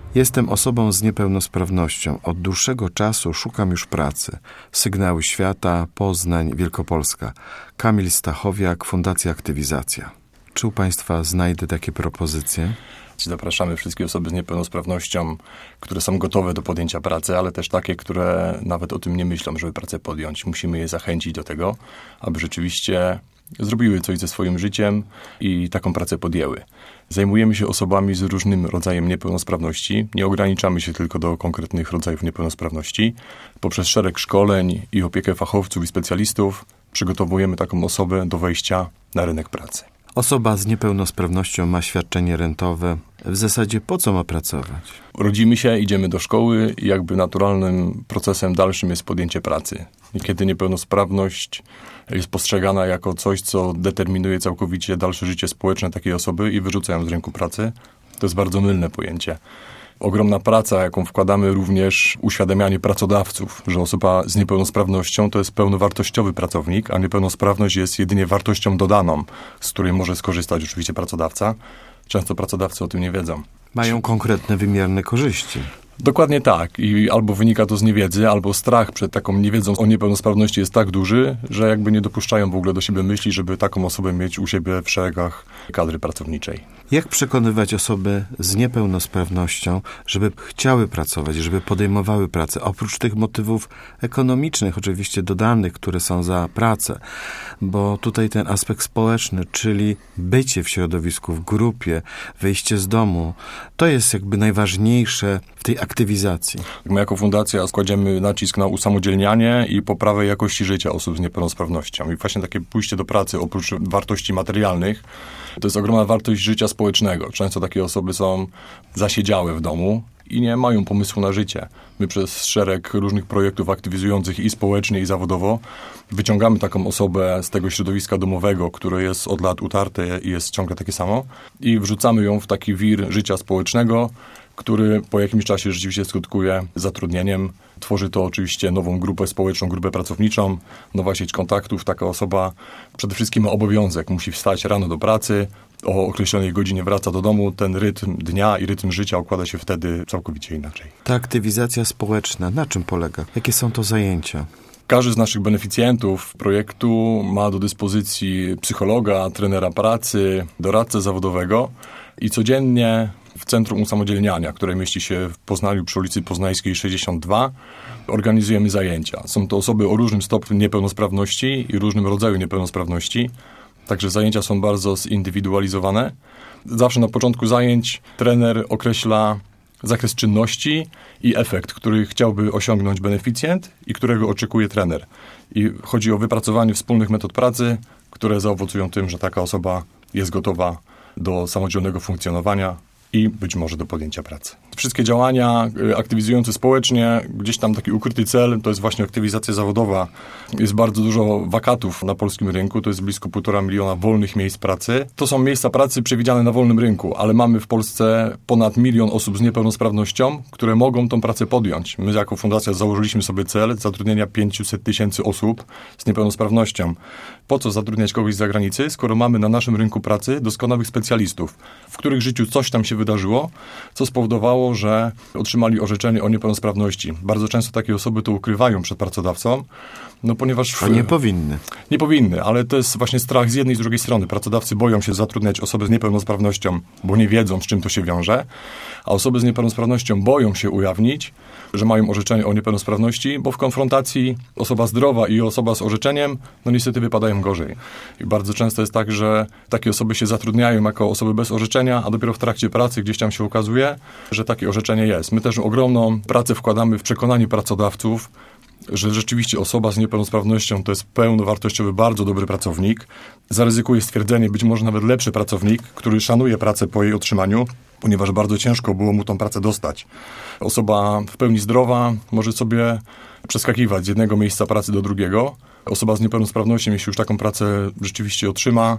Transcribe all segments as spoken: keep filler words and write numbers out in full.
Jestem osobą z niepełnosprawnością. Od dłuższego czasu szukam już pracy. Sygnały Świata, Poznań, Wielkopolska. Kamil Stachowiak, Fundacja Aktywizacja. Czy u Państwa znajdę takie propozycje? Zapraszamy wszystkie osoby z niepełnosprawnością, które są gotowe do podjęcia pracy, ale też takie, które nawet o tym nie myślą, żeby pracę podjąć. Musimy je zachęcić do tego, aby rzeczywiście zrobiły coś ze swoim życiem i taką pracę podjęły. Zajmujemy się osobami z różnym rodzajem niepełnosprawności. Nie ograniczamy się tylko do konkretnych rodzajów niepełnosprawności. Poprzez szereg szkoleń i opiekę fachowców i specjalistów przygotowujemy taką osobę do wejścia na rynek pracy. Osoba z niepełnosprawnością ma świadczenie rentowe. W zasadzie po co ma pracować? Rodzimy się, idziemy do szkoły i jakby naturalnym procesem dalszym jest podjęcie pracy. I kiedy niepełnosprawność jest postrzegana jako coś, co determinuje całkowicie dalsze życie społeczne takiej osoby i wyrzuca ją z rynku pracy, to jest bardzo mylne pojęcie. Ogromna praca, jaką wkładamy również uświadamianie pracodawców, że osoba z niepełnosprawnością to jest pełnowartościowy pracownik, a niepełnosprawność jest jedynie wartością dodaną, z której może skorzystać oczywiście pracodawca. Często pracodawcy o tym nie wiedzą. Mają konkretne, wymierne korzyści. Dokładnie tak. I albo wynika to z niewiedzy, albo strach przed taką niewiedzą o niepełnosprawności jest tak duży, że jakby nie dopuszczają w ogóle do siebie myśli, żeby taką osobę mieć u siebie w szeregach kadry pracowniczej. Jak przekonywać osoby z niepełnosprawnością, żeby chciały pracować, żeby podejmowały pracę? Oprócz tych motywów ekonomicznych, oczywiście dodanych, które są za pracę, bo tutaj ten aspekt społeczny, czyli bycie w środowisku, w grupie, wyjście z domu, to jest jakby najważniejsze w tej aktywizacji. My jako fundacja kładziemy nacisk na usamodzielnianie i poprawę jakości życia osób z niepełnosprawnością. I właśnie takie pójście do pracy, oprócz wartości materialnych, to jest ogromna wartość życia społecznego. Często takie osoby są zasiedziałe w domu i nie mają pomysłu na życie. My przez szereg różnych projektów aktywizujących i społecznie, i zawodowo wyciągamy taką osobę z tego środowiska domowego, które jest od lat utarte i jest ciągle takie samo, i wrzucamy ją w taki wir życia społecznego, który po jakimś czasie rzeczywiście skutkuje zatrudnieniem. Tworzy to oczywiście nową grupę społeczną, grupę pracowniczą, nowa sieć kontaktów. Taka osoba przede wszystkim ma obowiązek, musi wstać rano do pracy, o określonej godzinie wraca do domu. Ten rytm dnia i rytm życia układa się wtedy całkowicie inaczej. Ta aktywizacja społeczna, na czym polega? Jakie są to zajęcia? Każdy z naszych beneficjentów projektu ma do dyspozycji psychologa, trenera pracy, doradcę zawodowego i codziennie w Centrum Usamodzielniania, które mieści się w Poznaniu przy ulicy Poznańskiej sześćdziesiąt dwa, organizujemy zajęcia. Są to osoby o różnym stopniu niepełnosprawności i różnym rodzaju niepełnosprawności, także zajęcia są bardzo zindywidualizowane. Zawsze na początku zajęć trener określa zakres czynności i efekt, który chciałby osiągnąć beneficjent i którego oczekuje trener. I chodzi o wypracowanie wspólnych metod pracy, które zaowocują tym, że taka osoba jest gotowa do samodzielnego funkcjonowania i być może do podjęcia pracy. Wszystkie działania aktywizujące społecznie, gdzieś tam taki ukryty cel, to jest właśnie aktywizacja zawodowa. Jest bardzo dużo wakatów na polskim rynku, to jest blisko półtora miliona wolnych miejsc pracy. To są miejsca pracy przewidziane na wolnym rynku, ale mamy w Polsce ponad milion osób z niepełnosprawnością, które mogą tą pracę podjąć. My jako fundacja założyliśmy sobie cel zatrudnienia pięćset tysięcy osób z niepełnosprawnością. Po co zatrudniać kogoś z zagranicy, skoro mamy na naszym rynku pracy doskonałych specjalistów, w których życiu coś tam się wydarzyło, co spowodowało, że otrzymali orzeczenie o niepełnosprawności. Bardzo często takie osoby to ukrywają przed pracodawcą, no ponieważ... A nie powinny. Nie powinny, ale to jest właśnie strach z jednej i z drugiej strony. Pracodawcy boją się zatrudniać osoby z niepełnosprawnością, bo nie wiedzą, z czym to się wiąże, a osoby z niepełnosprawnością boją się ujawnić, że mają orzeczenie o niepełnosprawności, bo w konfrontacji osoba zdrowa i osoba z orzeczeniem, no niestety wypadają gorzej. I bardzo często jest tak, że takie osoby się zatrudniają jako osoby bez orzeczenia, a dopiero w trakcie pracy gdzieś tam się okazuje, że takie orzeczenie jest. My też ogromną pracę wkładamy w przekonanie pracodawców, że rzeczywiście osoba z niepełnosprawnością to jest pełnowartościowy, bardzo dobry pracownik. Zaryzykuje stwierdzenie, być może nawet lepszy pracownik, który szanuje pracę po jej otrzymaniu, ponieważ bardzo ciężko było mu tą pracę dostać. Osoba w pełni zdrowa może sobie przeskakiwać z jednego miejsca pracy do drugiego. Osoba z niepełnosprawnością, jeśli już taką pracę rzeczywiście otrzyma,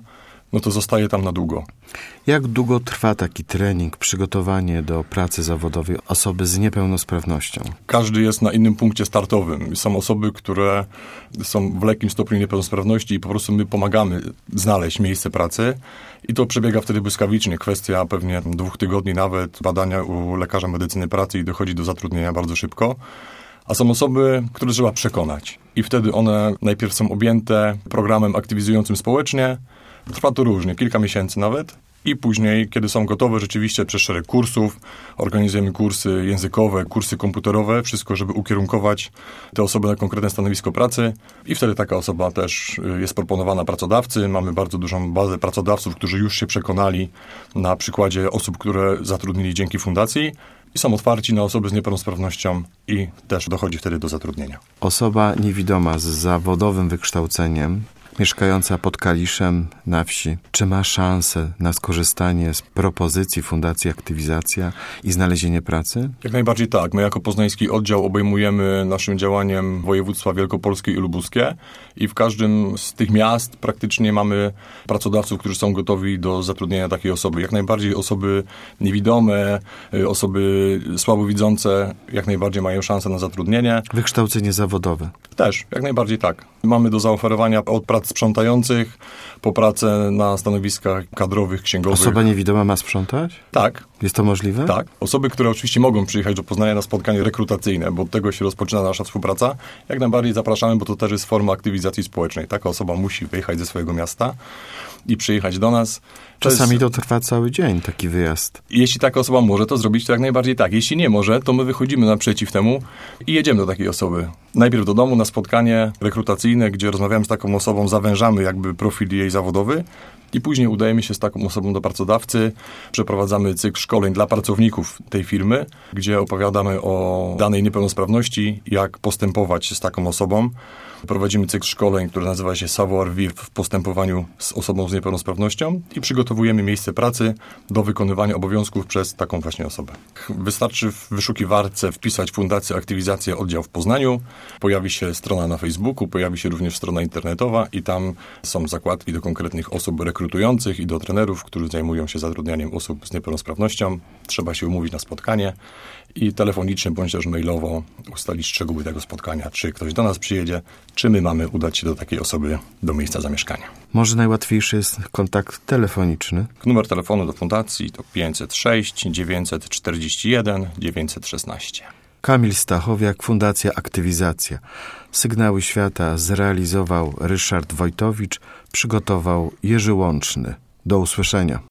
no to zostaje tam na długo. Jak długo trwa taki trening, przygotowanie do pracy zawodowej osoby z niepełnosprawnością? Każdy jest na innym punkcie startowym. Są osoby, które są w lekkim stopniu niepełnosprawności i po prostu my pomagamy znaleźć miejsce pracy i to przebiega wtedy błyskawicznie. Kwestia pewnie dwóch tygodni nawet, badania u lekarza medycyny pracy i dochodzi do zatrudnienia bardzo szybko. A są osoby, które trzeba przekonać. I wtedy one najpierw są objęte programem aktywizującym społecznie. Trwa to różnie, kilka miesięcy nawet. I później, kiedy są gotowe rzeczywiście przez szereg kursów, organizujemy kursy językowe, kursy komputerowe, wszystko, żeby ukierunkować te osoby na konkretne stanowisko pracy. I wtedy taka osoba też jest proponowana pracodawcy. Mamy bardzo dużą bazę pracodawców, którzy już się przekonali na przykładzie osób, które zatrudnili dzięki fundacji. I są otwarci na osoby z niepełnosprawnością i też dochodzi wtedy do zatrudnienia. Osoba niewidoma z zawodowym wykształceniem, mieszkająca pod Kaliszem na wsi, czy ma szansę na skorzystanie z propozycji Fundacji Aktywizacja i znalezienie pracy? Jak najbardziej tak. My jako poznański oddział obejmujemy naszym działaniem województwa wielkopolskie i lubuskie i w każdym z tych miast praktycznie mamy pracodawców, którzy są gotowi do zatrudnienia takiej osoby. Jak najbardziej osoby niewidome, osoby słabowidzące jak najbardziej mają szansę na zatrudnienie. Wykształcenie zawodowe? Też, jak najbardziej tak. Mamy do zaoferowania od prac sprzątających po pracę na stanowiskach kadrowych, księgowych. Osoba niewidoma ma sprzątać? Tak. Jest to możliwe? Tak. Osoby, które oczywiście mogą przyjechać do Poznania na spotkanie rekrutacyjne, bo od tego się rozpoczyna nasza współpraca, jak najbardziej zapraszamy, bo to też jest forma aktywizacji społecznej. Taka osoba musi wyjechać ze swojego miasta i przyjechać do nas. Czasami to, jest... to trwa cały dzień, taki wyjazd. Jeśli taka osoba może to zrobić, to jak najbardziej tak. Jeśli nie może, to my wychodzimy naprzeciw temu i jedziemy do takiej osoby. Najpierw do domu na spotkanie rekrutacyjne, gdzie rozmawiamy z taką osobą, zawężamy jakby profil jej zawodowy i później udajemy się z taką osobą do pracodawcy. Przeprowadzamy cykl szkoleń dla pracowników tej firmy, gdzie opowiadamy o danej niepełnosprawności, jak postępować z taką osobą. Prowadzimy cykl szkoleń, który nazywa się Savoir-vivre w postępowaniu z osobą z niepełnosprawnością i przygotowujemy miejsce pracy do wykonywania obowiązków przez taką właśnie osobę. Wystarczy w wyszukiwarce wpisać Fundację Aktywizacja Oddział w Poznaniu. Pojawi się strona na Facebooku, pojawi się również strona internetowa i tam są zakładki do konkretnych osób rekrutujących i do trenerów, którzy zajmują się zatrudnianiem osób z niepełnosprawnością. Trzeba się umówić na spotkanie i telefonicznie bądź też mailowo ustalić szczegóły tego spotkania, czy ktoś do nas przyjedzie, czy my mamy udać się do takiej osoby do miejsca zamieszkania. Może najłatwiejszy jest kontakt telefoniczny? Numer telefonu do fundacji to pięćset sześć dziewięćset czterdzieści jeden dziewięćset szesnaście. Kamil Stachowiak, Fundacja Aktywizacja. Sygnały Świata zrealizował Ryszard Wojtowicz, przygotował Jerzy Łączny. Do usłyszenia.